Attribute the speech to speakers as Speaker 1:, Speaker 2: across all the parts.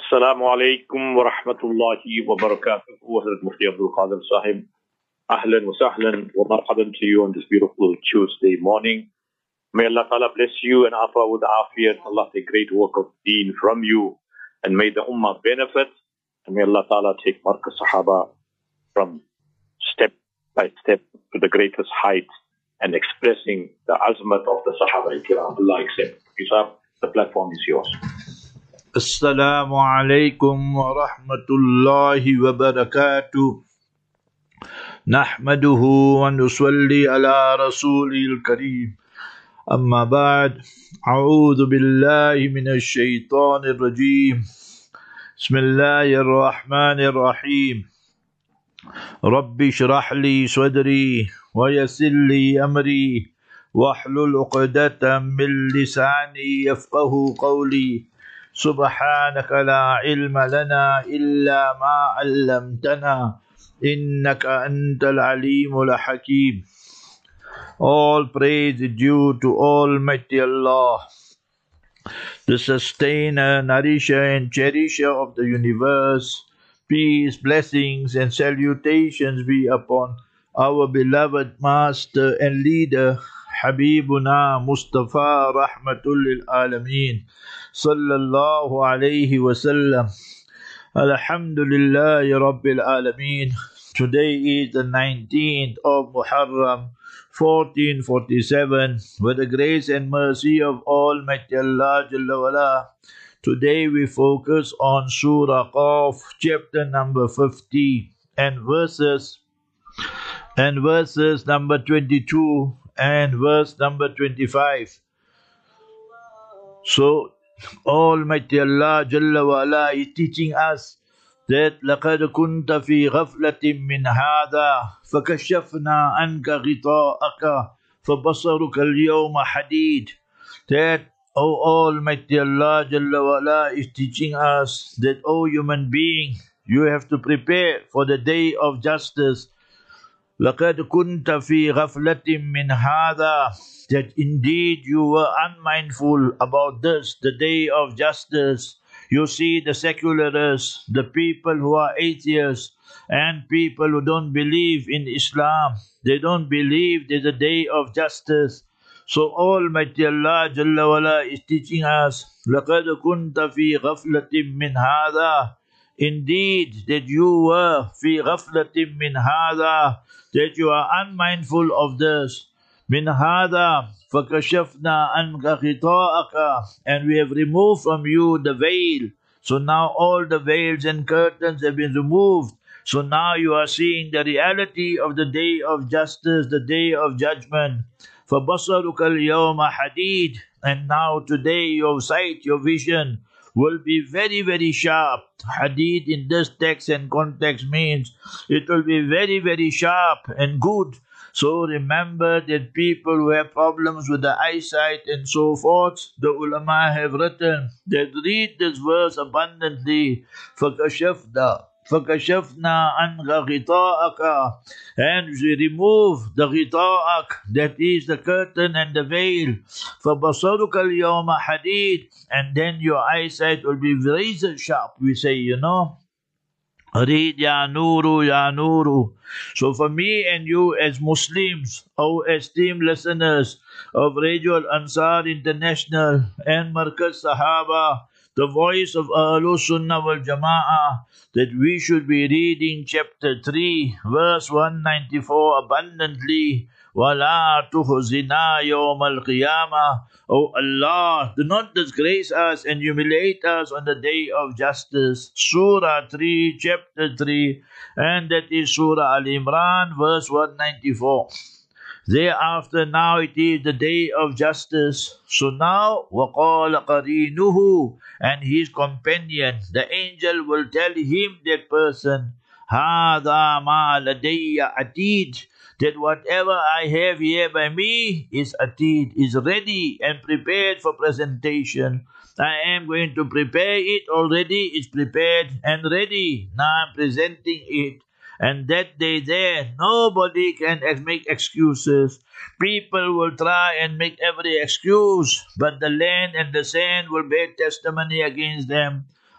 Speaker 1: Assalamu alaikum wa rahmatullahi wa barakatuh. Hazrat Mufti Abdul Qadir Sahib. Ahlan wa sahlan wa marhaban to you on this beautiful Tuesday morning. May Allah Ta'ala bless you and afa with afiyat. Allah take great work of deen from you and may the ummah benefit. And may Allah Ta'ala take Markaz Sahaba from step by step to the greatest height and expressing the azmat of the Sahaba Ikram. Allah accept. Isab, the platform is yours.
Speaker 2: Assalamu alaikum wa rahmatullahi wa barakatuh. Nahmaduhu wa nusalli ala rasulil kareem. Amma ba'd. A'udhu billahi minash shaitanir rajeem. Bismillahir rahmanir rahim. Rabbi shrah li sadri wa yassir li amri wahlul 'uqdatam min lisani yafqahu qawli. سبحانك لا علم لنا إلا ما علمتنا إنك أنت العليم الحكيم. All praise is due to Almighty Allah, the sustainer, nourisher and cherisher of the universe. Peace, blessings and salutations be upon our beloved master and leader, Habibuna Mustafa Rahmatul lil Alameen Sallallahu alayhi wa sallam. Alhamdulillahi Rabbil Alameen. Today is the 19th of Muharram 1447. With the grace and mercy of Almighty Allah Jalla wala, today we focus on Surah Qaf, chapter number 50 and verses number 22 and verse number 25. So Almighty Allah Jalla wa Ala is teaching us that لَقَدْ كُنْتَ فِي غَفْلَةٍ مِّنْ هَذَا فَكَشَفْنَا عَنْكَ غِطَاءَكَ فَبَصَرُكَ الْيَوْمَ حَدِيدٌ. That, O Almighty Allah Jalla wa Ala is teaching us that, O human being, you have to prepare for the day of justice. لَقَدْ كُنْتَ فِي غَفْلَةٍ مِّنْ هَذَا, that indeed you were unmindful about this, the day of justice. You see the secularists, the people who are atheists, and people who don't believe in Islam. They don't believe there's a day of justice. So Almighty Allah Jalla wala is teaching us, لَقَدْ كُنْتَ فِي غَفْلَةٍ مِّنْ هَذَا. Indeed, that you were فِي غَفْلَةٍ مِّنْ هَذَا, that you are unmindful of this. مِنْ هَذَا فَكَشَفْنَا عَنْكَ غِطَاءَكَ, and we have removed from you the veil. So now all the veils and curtains have been removed. So now you are seeing the reality of the day of justice, the day of judgment. فَبَصَرُكَ الْيَوْمَ حَدِيدٌ, and now today your sight, your vision will be very, very sharp. Hadid in this text and context means it will be very, very sharp and good. So remember that people who have problems with the eyesight and so forth, the ulama have written that read this verse abundantly. فَكَشَفْنَا عَنْكَ غِطَاءَكَ, and we remove the غِطَاءَك, that is the curtain and the veil. فَبَصَرُكَ الْيَوْمَ حَدِيدٌ, and then your eyesight will be razor sharp, we say, Read Ya Nuru, Ya Nuru. So for me and you as Muslims, our esteemed listeners of Radio Al-Ansar International and Markaz Sahaba, the voice of Ahlul Sunnah wal Jama'ah, that we should be reading chapter 3, verse 194 abundantly. وَلَا تُخْزِنَا يَوْمَ الْقِيَامَةِ. O Allah, do not disgrace us and humiliate us on the day of justice. Surah 3, chapter 3, and that is Surah Al-Imran, verse 194. Thereafter, now it is the day of justice. So now, وَقَالَ قَرِينُهُ, and his companion, the angel will tell him, that person, هَذَا مَا لَدَيَّ عَتِيدٌ, that whatever I have here by me is atid, is ready and prepared for presentation. I am going to prepare it already, it's prepared and ready. Now I'm presenting it. And that day there, nobody can make excuses. People will try and make every excuse, but the land and the sand will bear testimony against them.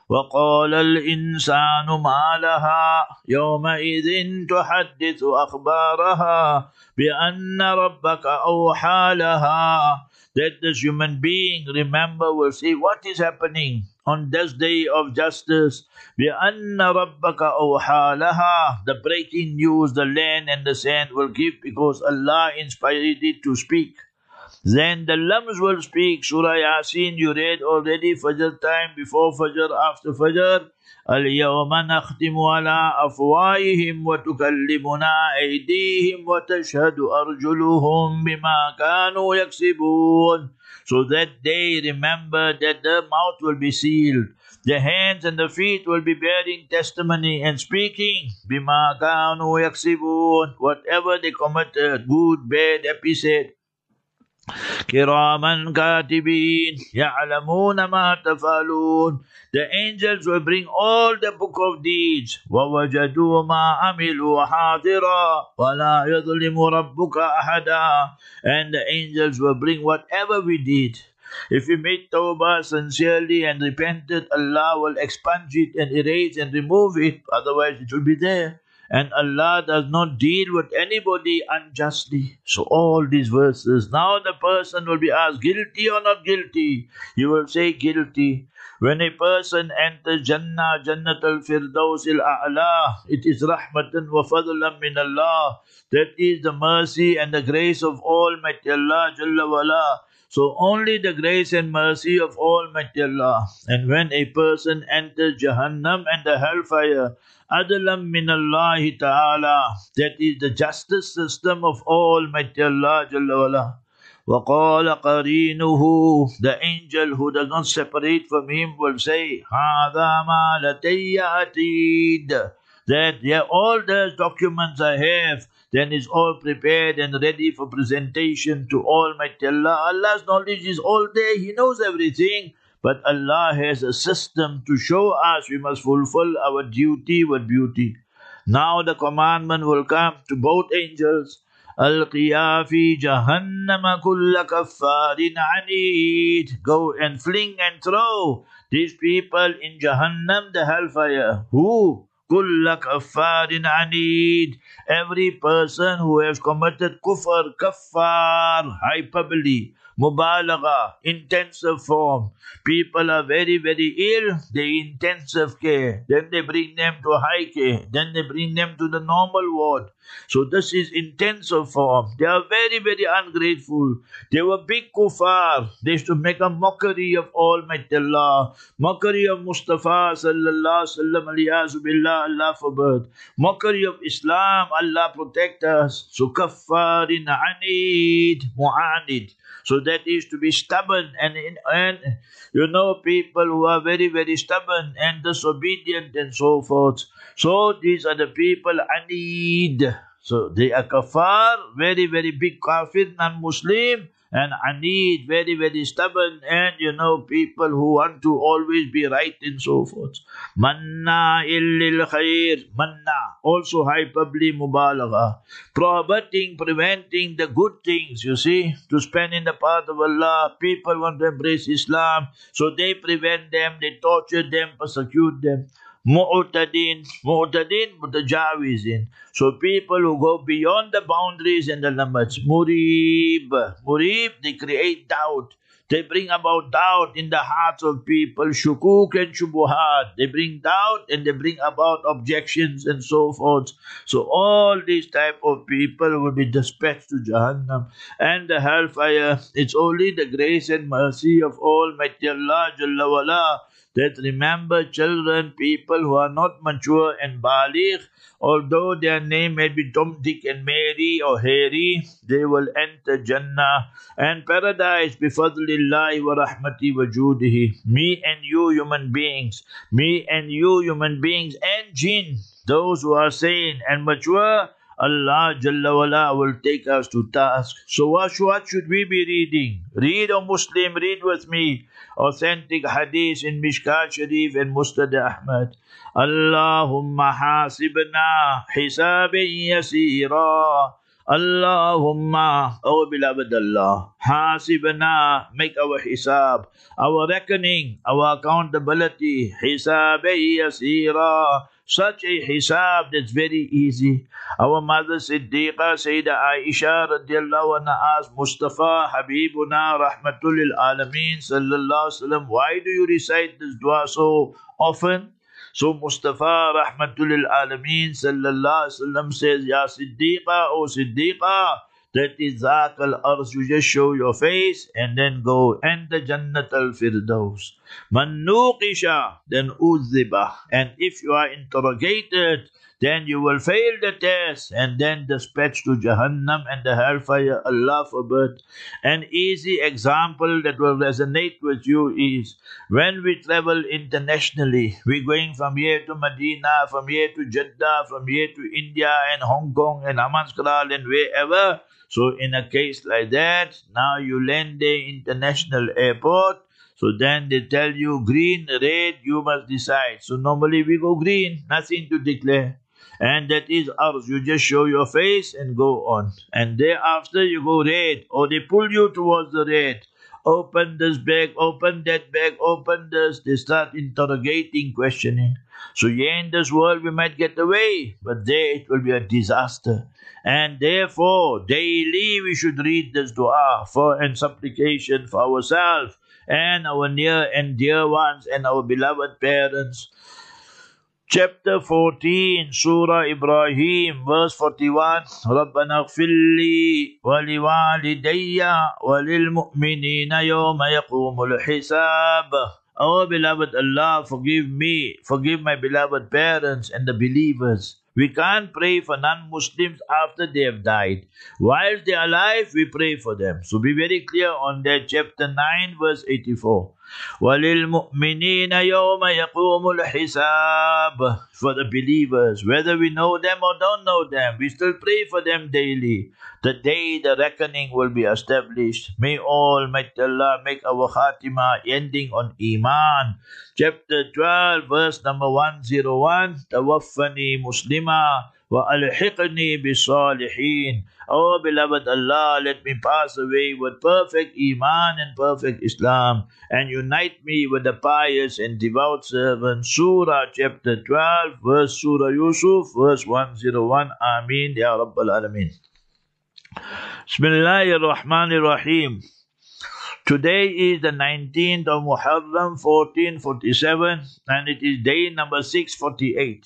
Speaker 2: وقال الإنسان ما لها يومئذ تحدث أخبارها بأن ربك أوحى لها. That this human being, remember, will say what is happening on this day of justice. بأن ربك أوحى لها. The breaking news the land and the sand will give because Allah inspired it to speak. Then the lambs will speak. Surah Yasin, you read already, Fajr time, before Fajr, after Fajr. اليوم نختم على أفواههم وتكلمنا أيديهم وتشهد أرجلهم بما كانوا يكسبون. So that day, remember that the mouth will be sealed. The hands and the feet will be bearing testimony and speaking. بما كانوا يكسبون. Whatever they committed, good, bad, episode. كراما كاتبين يعلمون ما تفعلون. The angels will bring all the book of deeds. ووجدوا ما عملوا حاضرا ولا يظلم ربك أحدا. And the angels will bring whatever we did. If we made tawbah sincerely and repented, Allah will expunge it and erase and remove it. Otherwise it will be there. And Allah does not deal with anybody unjustly. So all these verses, now the person will be asked, guilty or not guilty? You will say guilty. When a person enters Jannah, Jannatul Firdaus al-A'la, it is rahmatan wa fadlan min Allah. That is the mercy and the grace of Almighty Allah Jalla wala. So only the grace and mercy of Almighty Allah. And when a person enters Jahannam and the hellfire, Adalam min Allah Ta'ala, that is the justice system of Almighty Allah Jalla wala. وَقَالَ قَرِينُهُ, the angel who does not separate from him will say, هَذَا مَا لَدَيَّ عَتِيدٌ, that yeah, all those documents I have, then is all prepared and ready for presentation to Almighty Allah. Allah's knowledge is all there, He knows everything. But Allah has a system to show us we must fulfill our duty with beauty. Now the commandment will come to both angels. أَلْقِيَا فِي جَهَنَّمَ كُلَّ كَفَّارٍ عَنِيدٍ. Go and fling and throw these people in Jahannam, the hellfire. Who? كُلَّ كَفَّارٍ عَنِيدٍ. Every person who has committed kufr, kaffar, hyperbole, mubalagha, intensive form. People are very, very ill, they intensive care. Then they bring them to high care. Then they bring them to the normal ward. So this is intensive form. They are very, very ungrateful. They were big kuffar. They used to make a mockery of Almighty Allah. Mockery of Mustafa sallallahu alaihi wasallam, Allah forbid. Mockery of Islam, Allah protect us. So kaffarin anid, mu'anid. So that is to be stubborn and you know, people who are very, very stubborn and disobedient and so forth. So these are the people anid. So they are kafar, very, very big kafir, non-Muslim, and anid, very, very stubborn, and you know, people who want to always be right and so forth. Manna illil khair, manna, also hyperbole mubalagha, prohibiting, preventing the good things, you see, to spend in the path of Allah. People want to embrace Islam, so they prevent them, they torture them, persecute them. Mu'tadin, mutajawizin. So people who go beyond the boundaries and the limits. Murib, they create doubt. They bring about doubt in the hearts of people. Shukuk and shubuhat. They bring doubt and they bring about objections and so forth. So all these type of people will be dispatched to Jahannam and the hellfire. It's only the grace and mercy of Almighty Allah Jalla wala. That remember, children, people who are not mature and baligh, although their name may be Tom, Dick and Mary or Harry, they will enter Jannah and paradise bifadlillahi wa rahmati wa judihi. Me and you human beings and jinn, those who are sane and mature, Allah Jalla wala will take us to task. So what should we be reading? Read, O Muslim, read with me. Authentic hadith in Mishkat Sharif and Musnad Ahmad. Allahumma hasibna hisaban yasira. Allahumma, O beloved Allah, hasibna, make our hisab, our reckoning, our accountability, hisabay yasira, such a hisab that's very easy. Our mother Siddiqa Sayyida Aisha radiallahu anha asked Mustafa Habibuna Rahmatul lil Alameen sallallahu alaihi wasallam, why do you recite this dua so often? So Mustafa Rahmatul lil Alameen sallallahu alaihi wasallam says, Ya Siddiqa, O Siddiqa, that is Zak al-Arsh, you just show your face and then go enter Jannat al-Firdaus. Man nuqisha, then uzziba. And if you are interrogated, then you will fail the test and then dispatched to Jahannam and the hellfire, Allah forbid. An easy example that will resonate with you is when we travel internationally, we're going from here to Medina, from here to Jeddah, from here to India and Hong Kong and Amaskral and wherever. So in a case like that, now you land the international airport. So then they tell you green, red, you must decide. So normally we go green, nothing to declare. And that is ours. You just show your face and go on. And thereafter you go red, or they pull you towards the red. Open this bag, open that bag, open this. They start interrogating, questioning. So here in this world we might get away, but there it will be a disaster. And therefore, daily we should read this dua for and supplication for ourselves and our near and dear ones and our beloved parents. Chapter 14, Surah Ibrahim, verse 41. رَبَّنَا اغْفِرْ لِي وَلِوَالِدَيَّ وَلِلْمُؤْمِنِينَ يَوْمَ يَقُومُ الْحِسَابِ. Oh beloved Allah, forgive me, forgive my beloved parents and the believers. We can't pray for non-Muslims after they have died. While they are alive, we pray for them. So be very clear on that. Chapter 9, verse 84. وَلِلْمُؤْمِنِينَ يَوْمَ يَقُومُ الْحِسَابِ. For the believers, whether we know them or don't know them, we still pray for them daily. The day the reckoning will be established. May Almighty Allah make our khatima ending on Iman. Chapter 12, verse number 101. Tawaffani Muslima wa alhiqni bis-salihin. Oh beloved Allah, let me pass away with perfect Iman and perfect Islam, and unite me with the pious and devout servants. Surah chapter 12, verse Surah Yusuf, verse 101. Ameen Ya Rabbal Alameen. Bismillahir Rahmanir Rahim. Today is the 19th of Muharram 1447 and it is day number 648.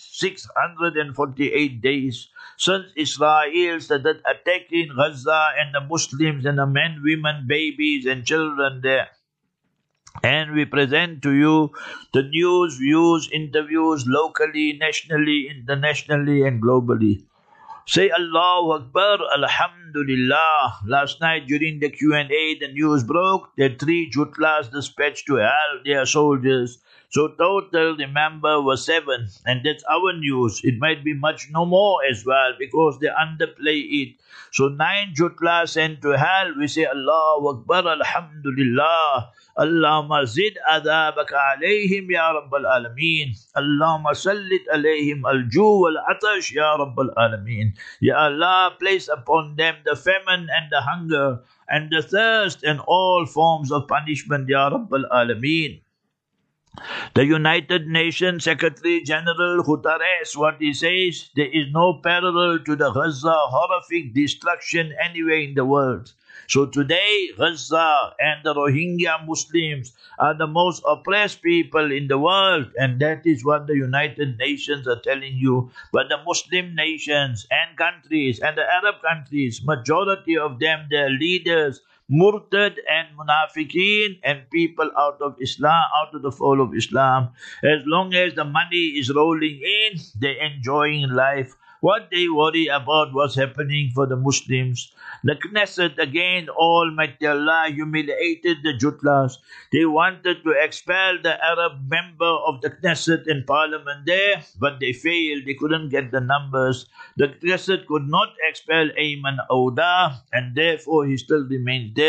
Speaker 2: 648 days since Israel started attacking Gaza and the Muslims and the men, women, babies and children there. And we present to you the news, views, interviews locally, nationally, internationally and globally. Say Allahu Akbar, Alhamdulillah. Last night during the Q&A, the news broke that 3 Jutlas dispatched to hell their soldiers. So total, remember, was 7. And that's our news. It might be much no more as well because they underplay it. So 9 Jutlas sent to hell. We say Allahu Akbar, Alhamdulillah. Allahumma zid adhabaka alayhim ya Rabbal Alameen. Allahumma sallit alayhim al-ju wal-atash ya Rabbal Alameen. Ya Allah, place upon them the famine and the hunger and the thirst and all forms of punishment ya Rabbal Alameen. The United Nations Secretary General Guterres, what he says, there is no parallel to the Gaza horrific destruction anywhere in the world. So today, Gaza and the Rohingya Muslims are the most oppressed people in the world, and that is what the United Nations are telling you. But the Muslim nations and countries and the Arab countries, majority of them, their leaders, murtad and munafiqeen and people out of Islam, out of the fold of Islam. As long as the money is rolling in, they're enjoying life. What they worry about what's happening for the Muslims. The Knesset, again, Almighty Allah humiliated the Jutlas. They wanted to expel the Arab member of the Knesset in Parliament there, but they failed. They couldn't get the numbers. The Knesset could not expel Ayman Ouda, and therefore he still remains there.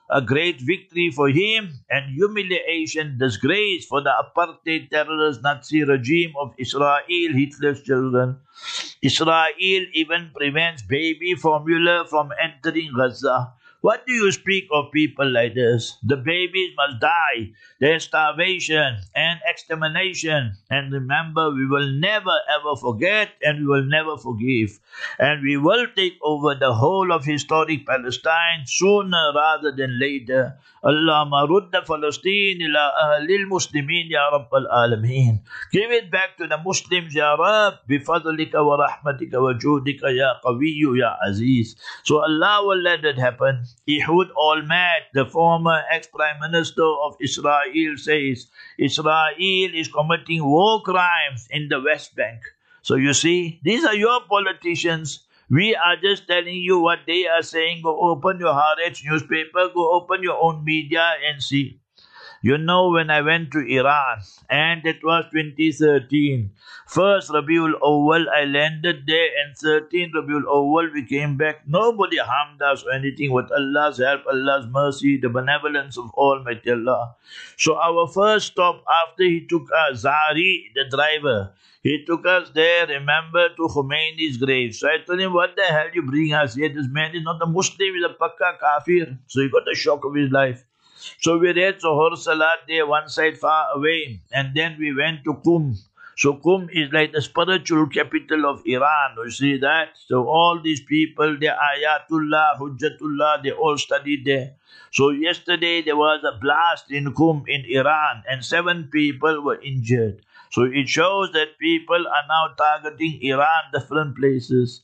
Speaker 2: a great victory for him and humiliation, disgrace for the apartheid terrorist Nazi regime of Israel, Hitler's children. Israel even prevents baby formula from entering Gaza. What do you speak of people like this? The babies must die. There's starvation and extermination. And remember, we will never ever forget and we will never forgive. And we will take over the whole of historic Palestine sooner rather than later. Allahumma rudda Palestine ila ahlil muslimin ya Rabbal Alameen. Give it back to the Muslims ya Rabb bifadlika wa rahmatika wa judika ya Qawiyyu ya Aziz. So Allah will let it happen. Ehud Olmert, the former ex-prime minister of Israel, says Israel is committing war crimes in the West Bank. So you see, these are your politicians. We are just telling you what they are saying. Go open your Haaretz newspaper, go open your own media and see. You know, when I went to Iran, and it was 2013, first Rabiul Awwal, I landed there, and 13 Rabiul Awwal, we came back. Nobody harmed us or anything. With Allah's help, Allah's mercy, the benevolence of Almighty Allah. So our first stop after he took us, Zari, the driver, he took us there, remember, to Khomeini's grave. So I told him, what the hell you bring us here? This man is not a Muslim, he's a Pakka Kafir. So he got the shock of his life. So we read Zohar Salat there, one side far away, and then we went to Qum. So Qum is like the spiritual capital of Iran. You see that? So all these people, they Ayatullah, Hujjatullah, they all studied there. So yesterday there was a blast in Qum in Iran, and 7 people were injured. So it shows that people are now targeting Iran, different places.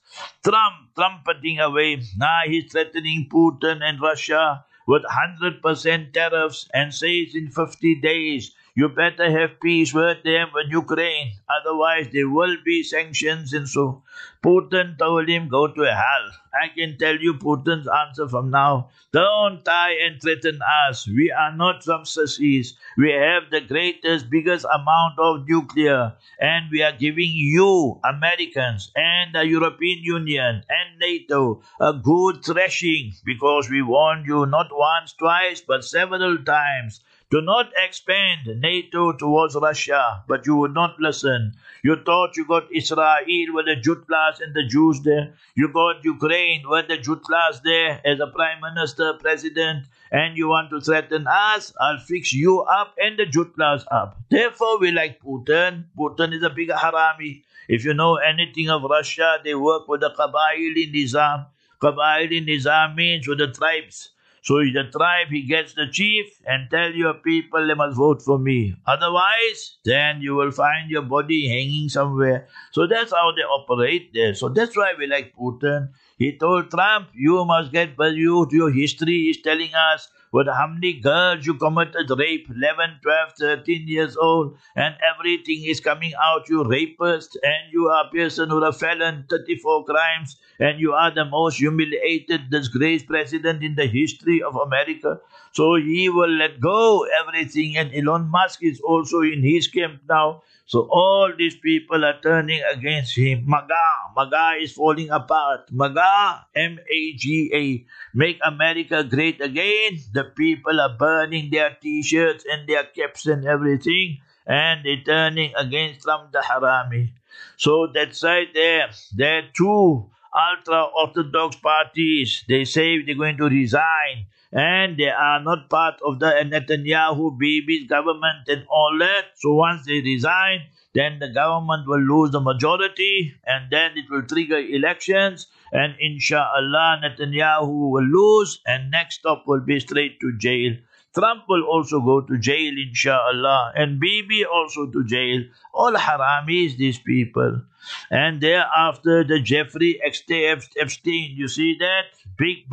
Speaker 2: Trumpeting away. Now he's threatening Putin and Russia with 100% tariffs and says in 50 days, you better have peace with them with Ukraine. Otherwise, there will be sanctions and so. Putin told him, go to hell. I can tell you Putin's answer from now. Don't try and threaten us. We are not some sissies. We have the greatest, biggest amount of nuclear. And we are giving you, Americans, and the European Union, and NATO, a good thrashing. Because we warned you not once, twice, but several times. Do not expand NATO towards Russia, but you would not listen. You thought you got Israel with the Jutlas and the Jews there. You got Ukraine with the Jutlas there as a prime minister, president, and you want to threaten us? I'll fix you up and the Jutlas up. Therefore, we like Putin. Putin is a big harami. If you know anything of Russia, they work with the Qabaili Nizam. Qabaili Nizam means with the tribes. So the tribe, he gets the chief and tell your people they must vote for me. Otherwise, then you will find your body hanging somewhere. So that's how they operate there. So that's why we like Putin. He told Trump, you must get valued. Your history is telling us with how many girls you committed rape, 11, 12, 13 years old, and everything is coming out, you rapist, and you are a person who are a felon, 34 crimes, and you are the most humiliated, disgraced president in the history of America. So he will let go everything, and Elon Musk is also in his camp now. So all these people are turning against him. MAGA is falling apart. MAGA, M-A-G-A, make America great again. The people are burning their t-shirts and their caps and everything, and they're turning against Trump the Harami. So that side there are 2 ultra-orthodox parties. They say they're going to resign, and they are not part of the Netanyahu baby's government and all that. So once they resign, then the government will lose the majority, and then it will trigger elections, and inshallah Netanyahu will lose, and next stop will be straight to jail. Trump will also go to jail, inshallah, and Bibi also to jail. All haramis, these people. And thereafter, the Jeffrey Epstein, you see that? Big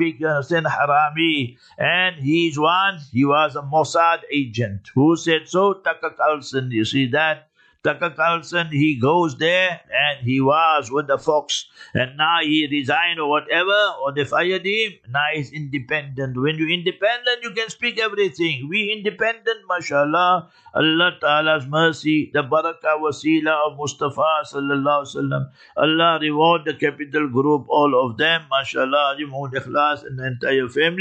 Speaker 2: harami. And he was a Mossad agent. Who said so? Tucker Carlson, you see that? Tucker Carlson, he goes there and he was with the Fox, and now he resigned or whatever, or they fired him. Now he's independent. When you're independent, you can speak everything. We independent, mashallah. Allah Ta'ala's mercy, the barakah wasila of Mustafa sallallahu alaihi wasallam. Allah reward the Capital Group, all of them, mashallah, Jumhur Ikhlas and the entire family.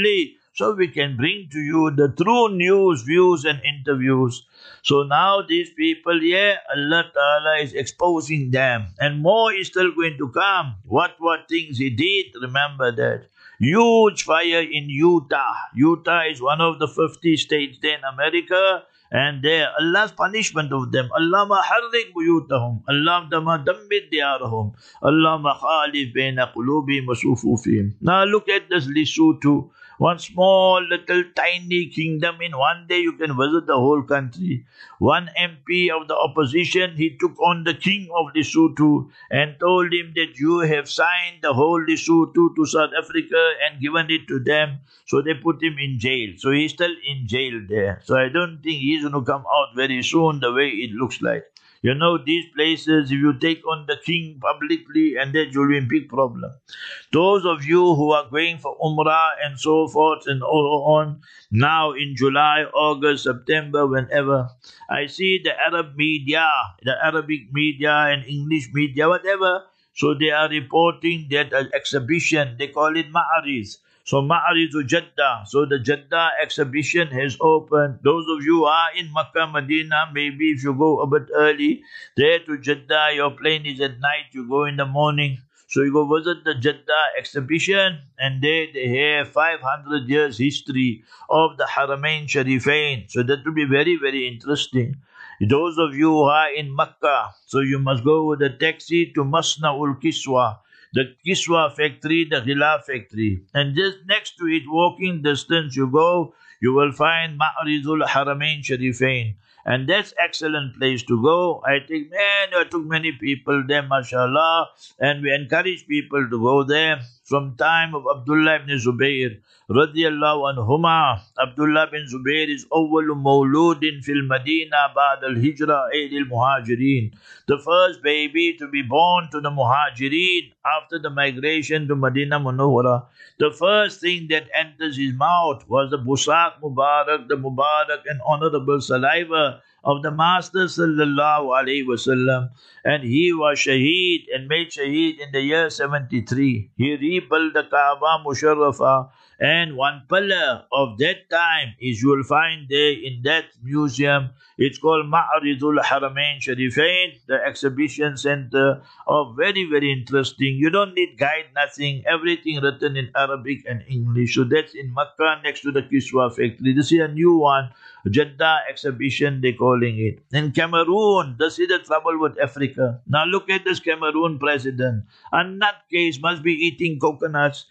Speaker 2: so we can bring to you the true news, views and interviews. So now these people, Allah Ta'ala is exposing them, and more is still going to come. What things He did, remember that. Huge fire in Utah. Utah is one of the 50 states there in America, and there Allah's punishment of them. Allahumma harrik buyutahum, Allahumma dammir diyarahum, Allahumma khalif baina qulubihim wa sufufihim. Now look at this Lesotho. One small little tiny kingdom. In one day you can visit the whole country. One MP of the opposition, he took on the king of Lesotho and told him that you have signed the whole Lesotho to South Africa and given it to them. So they put him in jail. So he's still in jail there. So I don't think he's going to come out very soon the way it looks like. You know, these places, if you take on the king publicly, and that will be a big problem. Those of you who are going for Umrah and so forth and on, now in July, August, September, whenever, I see the Arab media, the Arabic media and English media, whatever, so they are reporting that an exhibition, they call it Ma'ariz. So Ma'arizu Jeddah. So the Jeddah exhibition has opened. Those of you who are in Makkah, Medina, maybe if you go a bit early, there to Jeddah, your plane is at night, you go in the morning. So you go visit the Jeddah exhibition, and there they have 500 years history of the Haramain Sharifain. So that will be very, very interesting. Those of you who are in Makkah, so you must go with a taxi to Masna'ul Kiswa, the Kiswa factory, the Ghilaf factory. And just next to it, walking distance you go, you will find Ma'rizul Haramain Sharifain. And that's excellent place to go. I took many people there, mashallah, and we encourage people to go there. From time of Abdullah ibn Zubayr, radiyallahu anhuma, Abdullah bin Zubayr is awwalu mawludin fil Madina ba'd al-hijra aid al-muhajirin. The first baby to be born to the muhajirin after the migration to Medina Munawwara. The first thing that enters his mouth was the Busaq Mubarak, the Mubarak and honorable saliva of the Master sallallahu alaihi wasallam, and he was shaheed and made shaheed in the year 73. He rebuilt the Kaaba Musharrafa, and one pillar of that time is you will find there in that museum. It's called Ma'rizul Haramain Sharifain, the exhibition center of very, very interesting. You don't need guide, nothing. Everything written in Arabic and English. So that's in Makkah next to the Kiswa factory. This is a new one, Jeddah exhibition they're calling it. In Cameroon, this is the trouble with Africa. Now look at this Cameroon president. A nutcase must be eating coconuts.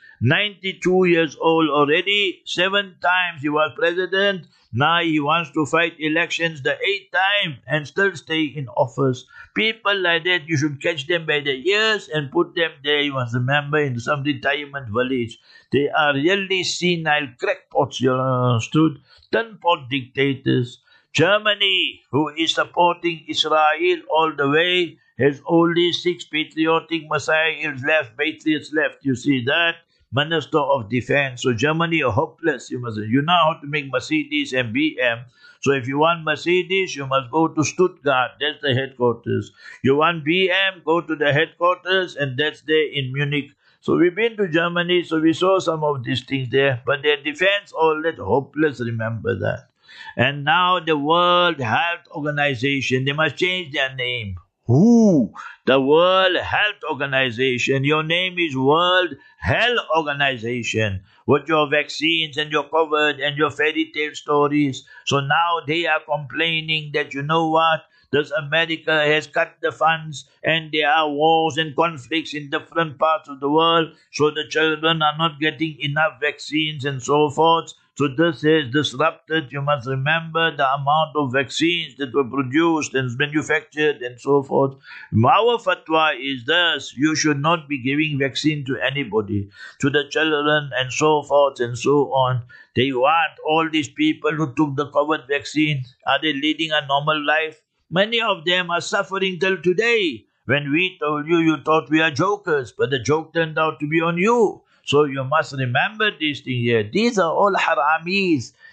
Speaker 2: 92 years old already. 7 times he was president. Now he wants to fight elections the 8th time and still stay in office. People like that, you should catch them by the ears and put them there, you must remember, in some retirement village. They are really senile crackpots, you understood? Tin-pot dictators. Germany, who is supporting Israel all the way, has only 6 patriotic missiles left, patriots left. You see that? Minister of Defense. So Germany are hopeless. You know how to make Mercedes and BM. So if you want Mercedes, you must go to Stuttgart. That's the headquarters. You want BM, go to the headquarters, and that's there in Munich. So we've been to Germany, so we saw some of these things there. But their defense, all that hopeless, remember that. And now the World Health Organization, they must change their name. WHO, the World Health Organization. Your name is World Health Organization. With your vaccines and your COVID and your fairy tale stories. So now they are complaining that, you know what, this America has cut the funds and there are wars and conflicts in different parts of the world. So the children are not getting enough vaccines and so forth. So this has disrupted, you must remember, the amount of vaccines that were produced and manufactured and so forth. Our fatwa is this: you should not be giving vaccine to anybody, to the children and so forth and so on. They want all these people who took the COVID vaccine, are they leading a normal life? Many of them are suffering till today. When we told you, you thought we are jokers, but the joke turned out to be on you. So you must remember these things here. These are all haramis.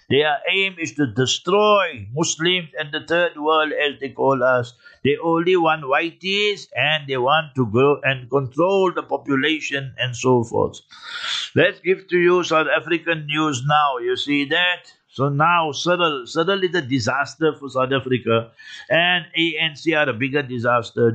Speaker 2: Their aim is to destroy Muslims and the third world, as they call us. They only want whiteys, and they want to grow and control the population and so forth. Let's give to you South African news now. You see that? So now Cyril is a disaster for South Africa, and ANC are a bigger disaster.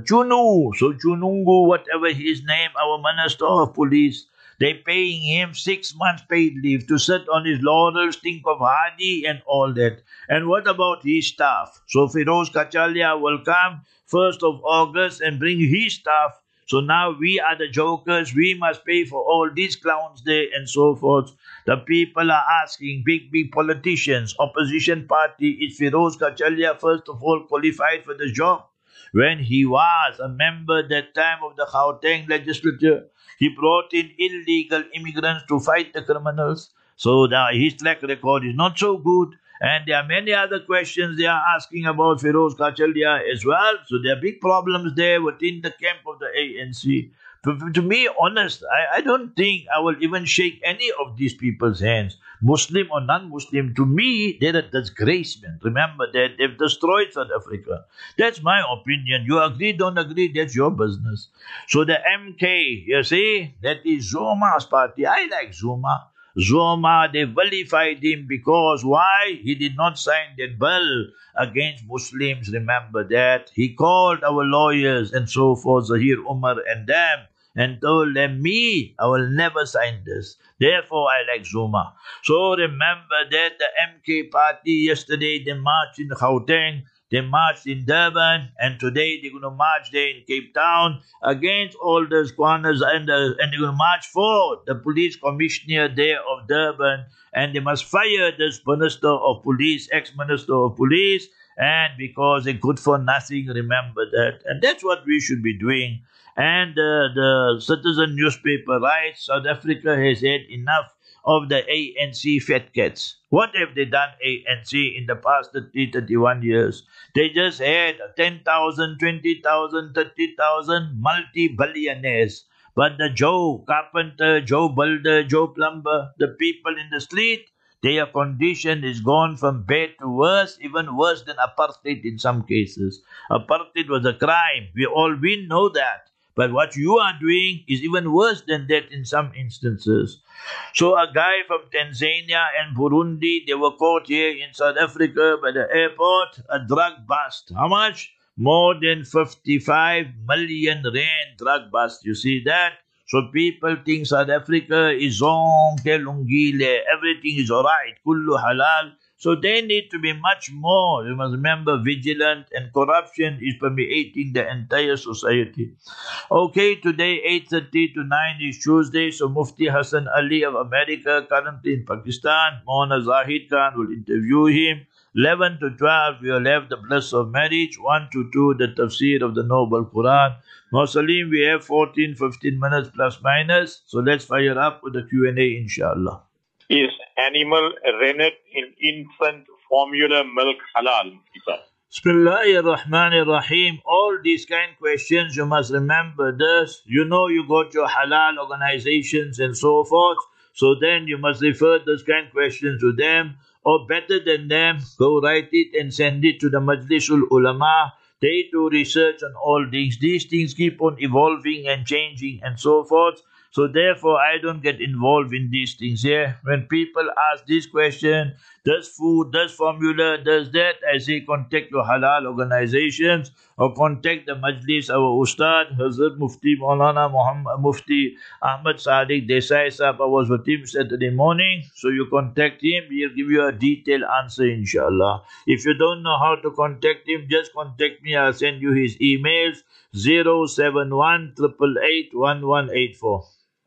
Speaker 2: Chunungu, whatever his name, our Minister of Police, they paying him 6 months paid leave to sit on his laurels, think of Hadi and all that. And what about his staff? So Feroz Kachalia will come 1st of August and bring his staff. So now we are the jokers. We must pay for all these clowns there and so forth. The people are asking, big politicians, opposition party, is Feroz Kachalia first of all qualified for the job? When he was a member that time of the Gauteng legislature, he brought in illegal immigrants to fight the criminals. So his track record is not so good. And there are many other questions they are asking about Feroz Kachalia as well. So there are big problems there within the camp of the ANC. To be honest, I don't think I will even shake any of these people's hands, Muslim or non-Muslim. To me, they're a disgrace, man. Remember that they've destroyed South Africa. That's my opinion. You agree, don't agree, that's your business. So the MK, you see, that is Zuma's party. I like Zuma. Zuma, they vilified him because why? He did not sign that bill against Muslims. Remember that. He called our lawyers and so forth, Zahir Umar and them, and told them, me, I will never sign this. Therefore, I like Zuma. So remember that the MK party yesterday, they marched in Gauteng, they marched in Durban, and today they're going to march there in Cape Town against all the squatters, and they're going to march for the police commissioner there of Durban, and they must fire this minister of police, ex-minister of police, and because they're good for nothing, remember that. And that's what we should be doing. And the Citizen newspaper writes, South Africa has had enough of the ANC fat cats. What have they done, ANC, in the past 31 years? They just had 10,000, 20,000, 30,000 multi-billionaires. But the Joe Carpenter, Joe Builder, Joe Plumber, the people in the street, their condition is gone from bad to worse, even worse than apartheid in some cases. Apartheid was a crime. We know that. But what you are doing is even worse than that in some instances. So a guy from Tanzania and Burundi, they were caught here in South Africa by the airport, a drug bust. How much? More than 55 million rand drug bust. You see that? So people think South Africa is zonke lungile, everything is alright, kullu halal. So they need to be much more, you must remember, vigilant, and corruption is permeating the entire society. Okay, today 8:30 to 9 is Tuesday, so Mufti Hassan Ali of America, currently in Pakistan, Maulana Zahid Khan will interview him. 11 to 12, we will have the bliss of marriage. 1 to 2, the tafsir of the Noble Quran. Salim, we have 14-15 minutes plus minus. So let's fire up with the Q&A, inshallah.
Speaker 1: Is animal rennet in infant formula milk halal?
Speaker 2: Bismillahir Rahmanir Rahim. All these kind of questions, you must remember this. You know you got your halal organizations and so forth. So then you must refer those kind of questions to them. Or better than them, go write it and send it to the Majlisul Ulama. They do research on all things. These things keep on evolving and changing and so forth. So therefore, I don't get involved in these things here. When people ask this question, does food, does formula, does that, I say contact your halal organizations or contact the Majlis, our Ustad, Hazrat Mufti Maulana Mufti Ahmad Sadiq Desai Sahab. I was with him Saturday morning. So you contact him, he'll give you a detailed answer, inshallah. If you don't know how to contact him, just contact me. I'll send you his emails, 071 888 1184.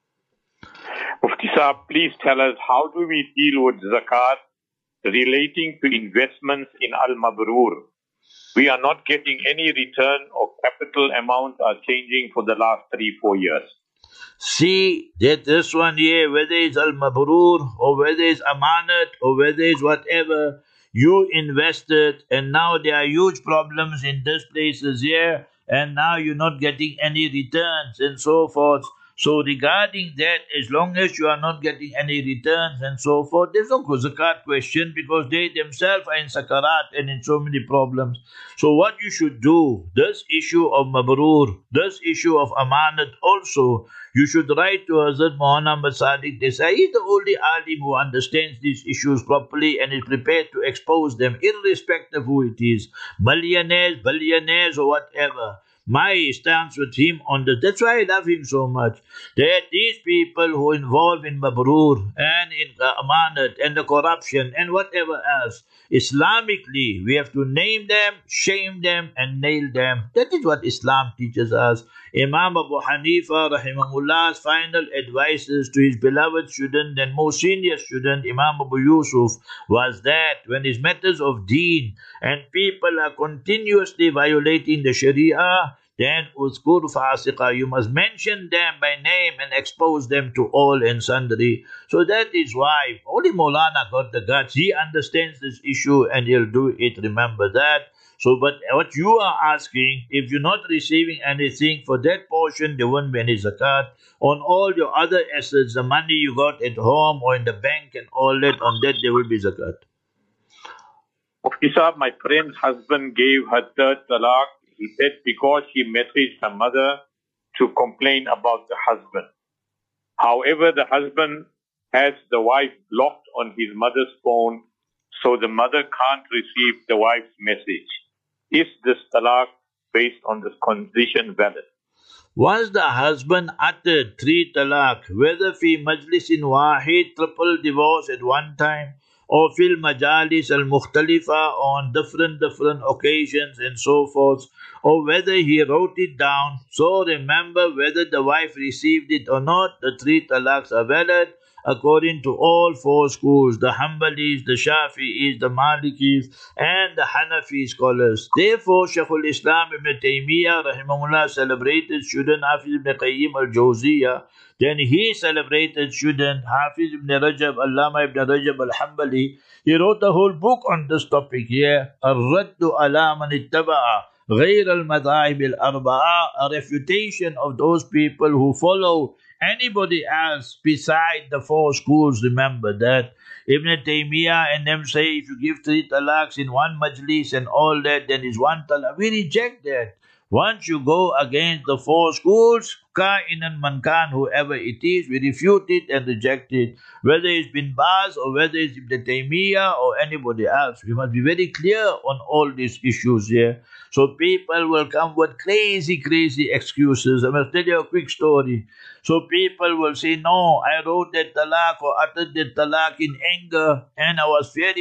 Speaker 1: Mufti Saab, please tell us, how do we deal with zakat relating to investments in Al-Mabrur? We are not getting any return, or capital amounts are changing for the last 3-4 years.
Speaker 2: See that this one here, whether it's Al-Mabrur or whether it's Amanat or whether it's whatever, you invested and now there are huge problems in these places here and now you're not getting any returns and so forth. So regarding that, as long as you are not getting any returns and so forth, there's no zakat question because they themselves are in sakarat and in so many problems. So what you should do, this issue of mabrur, this issue of amanat also, you should write to Hazrat Muhammad Sadiq Desai. He's the only alim who understands these issues properly and is prepared to expose them, irrespective of who it is, millionaires, billionaires, or whatever. My stance with him on this. That's why I love him so much. That these people who involve in mabrur and in amanat and the corruption and whatever else, Islamically, we have to name them, shame them, and nail them. That is what Islam teaches us. Imam Abu Hanifa, rahimahullah's final advices to his beloved student and most senior student, Imam Abu Yusuf, was that when his matters of deen and people are continuously violating the Sharia, then uzkur fasiqa, you must mention them by name and expose them to all and sundry. So that is why only Maulana got the guts. He understands this issue and he'll do it. Remember that. So, but what you are asking, if you're not receiving anything for that portion, there won't be any zakat. On all your other assets, the money you got at home or in the bank and all that, on that there will be zakat.
Speaker 1: Mufti Sahab, my friend's husband gave her third talaq. He said because she messaged her mother to complain about the husband. However, the husband has the wife blocked on his mother's phone, so the mother can't receive the wife's message. Is this talaq based on this condition valid?
Speaker 2: Once the husband uttered 3 talaq, whether fi majlisin wahid, triple divorce at one time, or fil majalis al-mukhtalifa, on different occasions and so forth, or whether he wrote it down, so remember whether the wife received it or not, the 3 talaqs are valid according to all 4 schools, the Hanbalis, the Shafi'is, the Malikis, and the Hanafi scholars. Therefore, Shaykhul Islam Ibn Taymiyyah rahimahullah celebrated student Hafiz Ibn Qayyim al-Jawziyah. Then he celebrated student Hafiz Ibn Rajab, Allama Ibn Rajab al-Hanbali. He wrote a whole book on this topic here, Ar-Raddu ala man ittaba'a غير المذاهب الأربعة, a refutation of those people who follow anybody else beside the 4 schools. Remember that. Ibn Taymiyyah and them say if you give 3 talaqs in one majlis and all that, then is 1 talaq. We reject that. Once you go against the 4 schools, ka'inan mankan, whoever it is, we refute it and reject it. Whether it's Bin Baz or whether it's Ibn Taymiyyah or anybody else. We must be very clear on all these issues here. So people will come with crazy excuses. I must tell you a quick story. So people will say, no, I wrote that talaq or uttered that talaq in anger and I was very,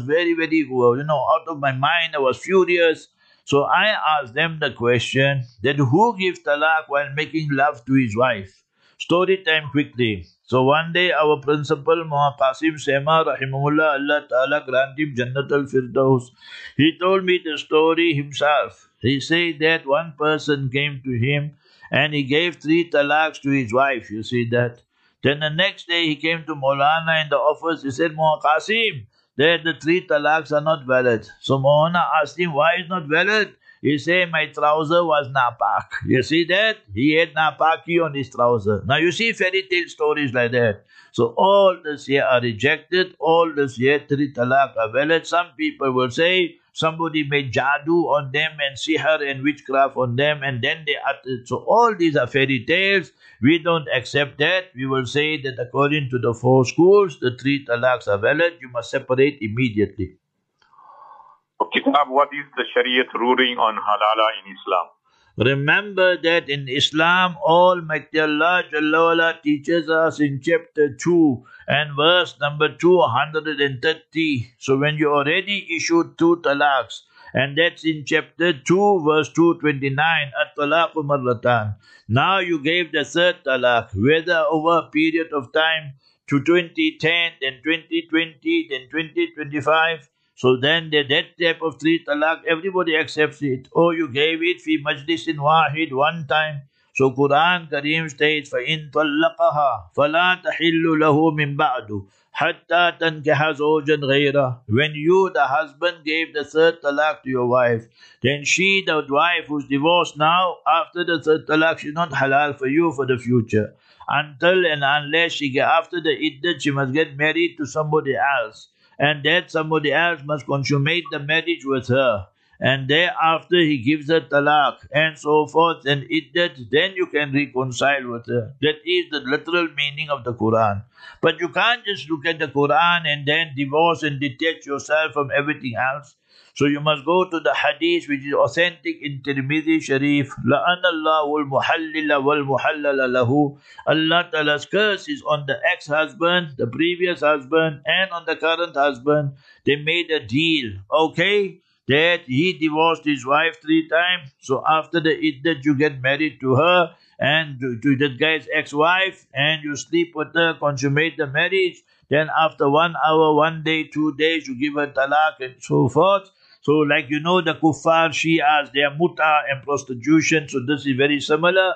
Speaker 2: out of my mind, I was furious. So I asked them the question that who gives talaq while making love to his wife? Story time quickly. So one day our principal, Muhammad Qasim Sema, rahimahullah, Allah Ta'ala grant him Jannat al-Firdaus. He told me the story himself. He said that one person came to him and he gave 3 talaqs to his wife. You see that? Then the next day he came to Maulana in the office. He said, Muhammad Qasim, that the 3 talaqs are not valid. So Maulana asked him, why is not valid? He said, my trouser was napak. You see that? He had napaki on his trouser. Now you see fairy tale stories like that. So all this here are rejected. All this here 3 talaq are valid. Some people will say somebody made jadoo on them and sihr and witchcraft on them and then they uttered. So all these are fairy tales. We don't accept that. We will say that according to the 4 schools, the 3 talaqs are valid. You must separate immediately.
Speaker 1: Kitab, what is the Shariat ruling on halala in Islam?
Speaker 2: Remember that in Islam, Almighty Allah Jalla wala teaches us in chapter 2 and verse number 230. So when you already issued 2 talaqs, and that's in chapter 2 verse 229, at-talaqu marratan. Now you gave the 3rd talaq, whether over a period of time to 2010, then 2020, then 2025. So then that type of 3 talaq, everybody accepts it. Or you gave it fi majlisin wahid, one time. So Quran Kareem states, فَإِن طَلَّقَهَا فَلَا تَحِلُّ لَهُ مِن بَعْدُ حتى تنكح زوجا غيره. When you, the husband, gave the third talaq to your wife, then she, the wife who's divorced now, after the third talaq, she's not halal for you for the future. Until and unless after the iddat, she must get married to somebody else. And that somebody else must consummate the marriage with her. And thereafter he gives her talaq and so forth and iddat, then you can reconcile with her. That is the literal meaning of the Quran. But you can't just look at the Quran and then divorce and detach yourself from everything else. So you must go to the hadith which is authentic in Tirmidhi Sharif. لَأَنَ اللَّهُ الْمُحَلِّلَ وَالْمُحَلَّلَ لَهُ. Allah Ta'ala's curse is on the ex-husband, the previous husband, and on the current husband. They made a deal, okay? That he divorced his wife 3 times. So after the iddat, you get married to her and to that guy's ex-wife, and you sleep with her, consummate the marriage. Then after 1 hour, 1 day, 2 days, you give her talaq and so forth. So like you know, the kuffar Shias, they are muta and prostitution. So this is very similar.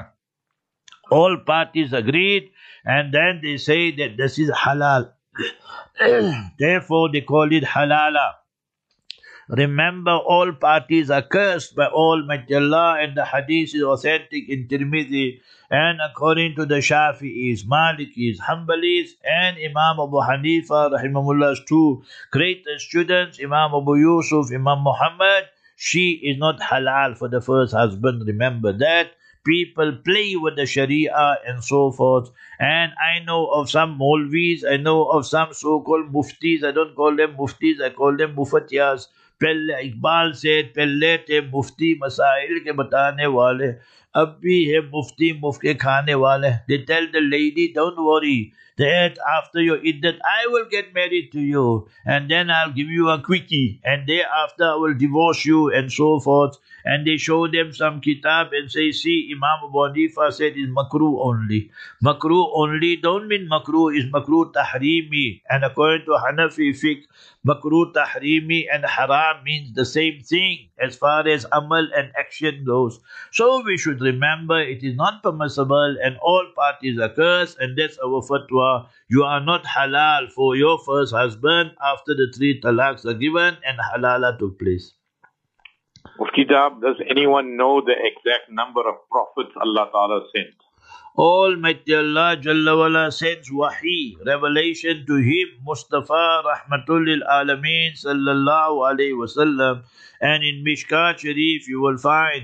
Speaker 2: All parties agreed, and then they say that this is halal. Therefore, they call it halala. Remember, all parties are cursed by Almighty Allah, and the hadith is authentic in Tirmidhi, and according to the Shafi'is, Malikis, Hanbalis, and Imam Abu Hanifa, rahimahullah's 2 greatest students, Imam Abu Yusuf, Imam Muhammad, she is not halal for the first husband. Remember that. People play with the Sharia and so forth. And I know of some Maulvis, I know of some so-called muftis. I don't call them muftis, I call them mufatiyas. पहले इकबाल से पहले थे मुफ्ती मसाइल के बताने वाले, अब भी है मुफ्ती मुफ्त के खाने वाले. They tell the lady, don't worry, that after your iddat I will get married to you, and then I'll give you a quickie, and thereafter I will divorce you and so forth. And they show them some kitab and say, see, Imam Abu Hanifa said it's makruh only. Makruh only don't mean makruh is makruh tahrimi. And according to Hanafi fiqh, makruh tahrimi and haram means the same thing as far as amal and action goes. So we should remember it is not permissible and all parties are cursed, and that's our fatwa. You are not halal for your first husband after the 3 talaqs are given and halala took place.
Speaker 1: Mufti Saab, does anyone know the exact number of prophets Allah Ta'ala sent?
Speaker 2: Almighty Allah Jalla wala sends wahi, revelation to him, Mustafa Rahmatul lil Alameen Sallallahu Alaihi Wasallam. And in Mishkat Sharif you will find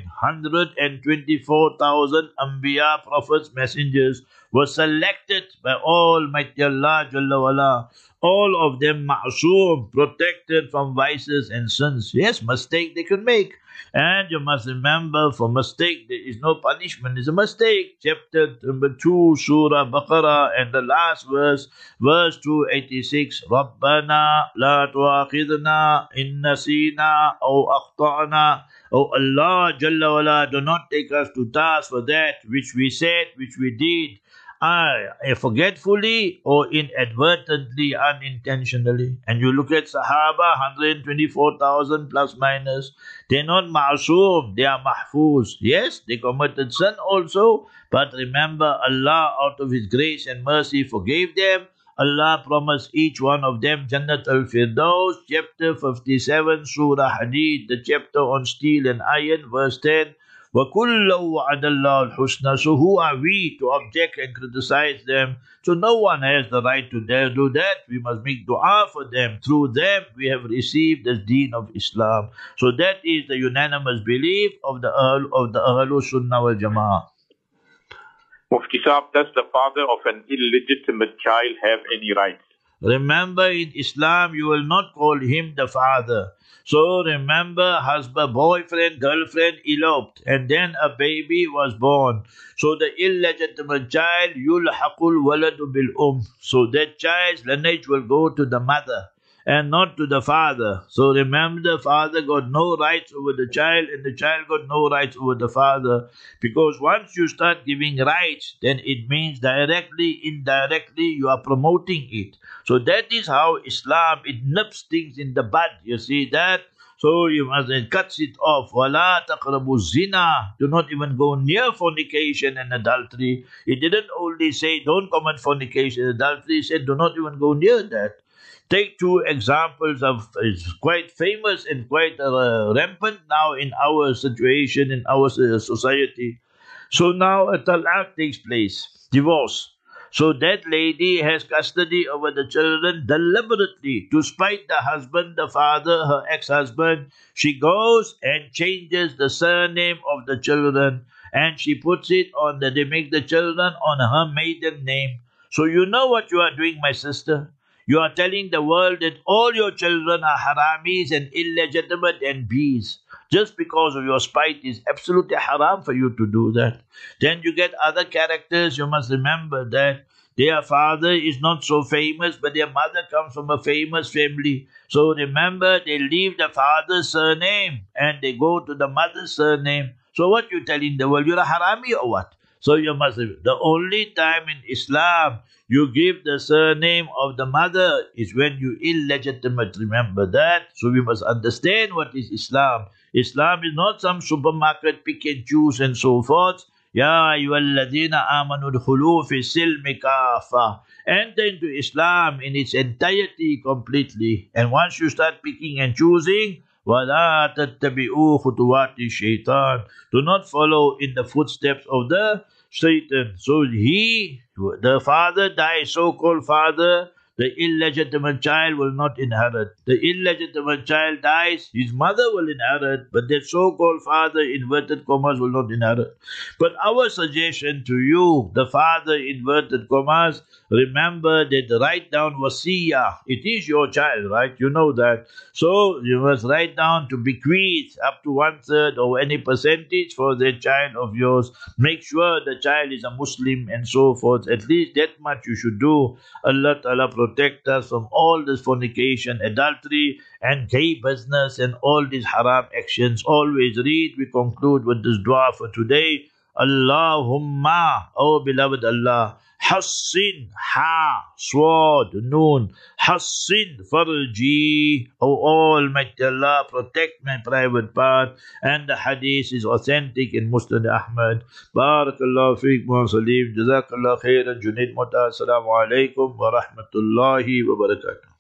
Speaker 2: 124,000 Anbiya, prophets, messengers were selected by Almighty Allah Jalla wala. All of them ma'soom, protected from vices and sins. Yes, mistake they could make. And you must remember, for mistake there is no punishment, it's a mistake. Chapter number 2, Surah Baqarah, and the last verse, verse 286, Rabbana la tu'akhidna in nasina aw akhta'na. Oh Allah Jalla wala, do not take us to task for that which we said, which we did, forgetfully or inadvertently, unintentionally. And you look at Sahaba, 124,000 plus minus. They're not ma'soom, they are mahfuz. Yes, they committed sin also, but remember, Allah out of His grace and mercy forgave them. Allah promised each one of them Jannat al-Firdaus, chapter 57, Surah Hadid, the chapter on steel and iron, verse 10. وَكُلًّا وَعَدَ اللَّهُ الْحُسْنَى. So who are we to object and criticize them? So no one has the right to do that. We must make dua for them. Through them we have received the deen of Islam. So that is the unanimous belief of the Ahlul Sunnah wal Jama'ah.
Speaker 1: Mufti Saab, does the father of an illegitimate child have any rights?
Speaker 2: Remember, in Islam you will not call him the father. So remember, husband, boyfriend, girlfriend eloped, and then a baby was born. So the illegitimate child, yulhaqul waladu bil So that child's lineage will go to the mother and not to the father. So remember, the father got no rights over the child, and the child got no rights over the father. Because once you start giving rights, then it means directly, indirectly, you are promoting it. So that is how Islam, it nips things in the bud. You see that? So you must then cuts it off. وَلَا تَقْرَبُوا zina. Do not even go near fornication and adultery. He didn't only say don't commit fornication and adultery. He said do not even go near that. Take two examples of, it's quite famous and quite rampant now in our situation, in our society. So now a talaq takes place, divorce. So that lady has custody over the children deliberately to spite the husband, the father, her ex-husband. She goes and changes the surname of the children and she puts it on they make the children on her maiden name. So you know what you are doing, my sister? You are telling the world that all your children are haramis and illegitimate and bees. Just because of your spite is absolutely haram for you to do that. Then you get other characters. You must remember that their father is not so famous, but their mother comes from a famous family. So remember, they leave the father's surname and they go to the mother's surname. So what you telling the world? You're a harami or what? So you must, the only time in Islam you give the surname of the mother is when you illegitimate. Remember that. So we must understand what is Islam. Islam is not some supermarket pick and choose and so forth. Ya ayyuhalladhina amanu udkhulu fi silmi kafa. Enter into Islam in its entirety completely. And once you start picking and choosing, وَلَا تَتَّبِعُوا خُطُوَاتِ الشَّيْطَانِ. Do not follow in the footsteps of the Satan. So the father dies, so-called father, the illegitimate child will not inherit. The illegitimate child dies, his mother will inherit, but that so-called father, inverted commas, will not inherit. But our suggestion to you, the father, inverted commas, remember that write down wasiyah. It is your child, right? You know that. So you must write down to bequeath up to 1/3 or any percentage for the child of yours. Make sure the child is a Muslim and so forth. At least that much you should do. Allah Ta'ala protect us from all this fornication, adultery and gay business and all these haram actions. Always read. We conclude with this dua for today. Allahumma, oh beloved Allah, Hassin, ha, sword, noon, Hassin, farji, oh Almighty Allah, protect my private part. And the hadith is authentic in Musnad Ahmad. Barakallahu feek, wa salim, jazakallah khairan, Junaid Muta, assalamu alaikum wa rahmatullahi wa barakatuh.